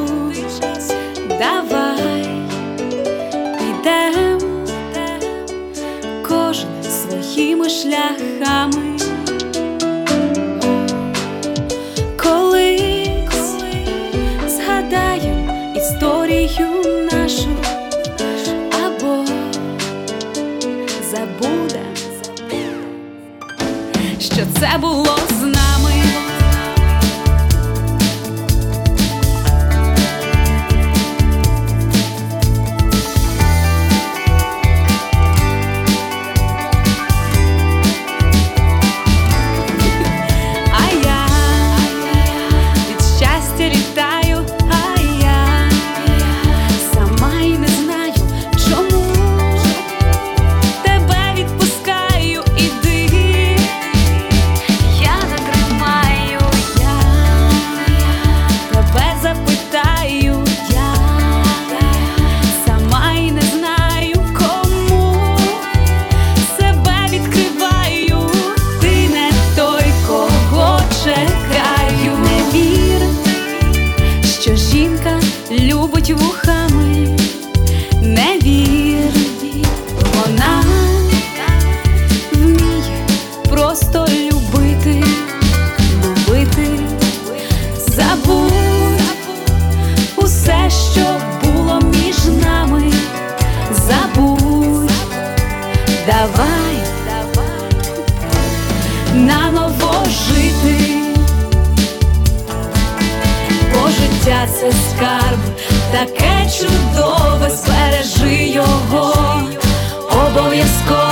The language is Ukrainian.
давай підем кожен своїми шляхами. Колись згадаєм історію нашу, або забудем, що це було з нами. Любить вухами, не вір, вона вміє просто любити, любити. Забудь усе, що було між нами, забудь, давай наново жити. Бо життя – це скарб, таке чудове, збережи його обов'язково.